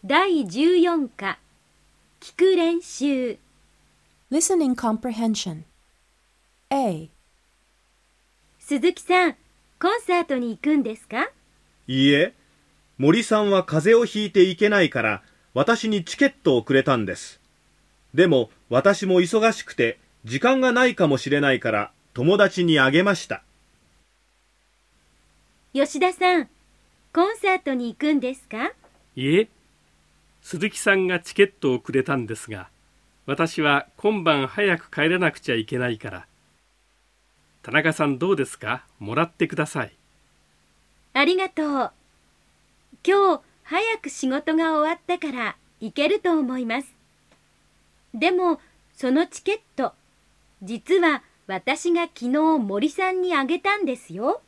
第14課聞く練習 Listening Comprehension A 鈴木さん、コンサートに行くんですか？ いいえ、森さんは風邪をひいていけないから私にチケットをくれたんです。でも私も忙しくて時間がないかもしれないから友達にあげました。 吉田さん、コンサートに行くんですか？ いえ、鈴木さんがチケットをくれたんですが、私は今晩早く帰らなくちゃいけないから。田中さんどうですか？もらってください。 ありがとう。今日早く仕事が終わったから行けると思います。でもそのチケット、実は私が昨日森さんにあげたんですよ。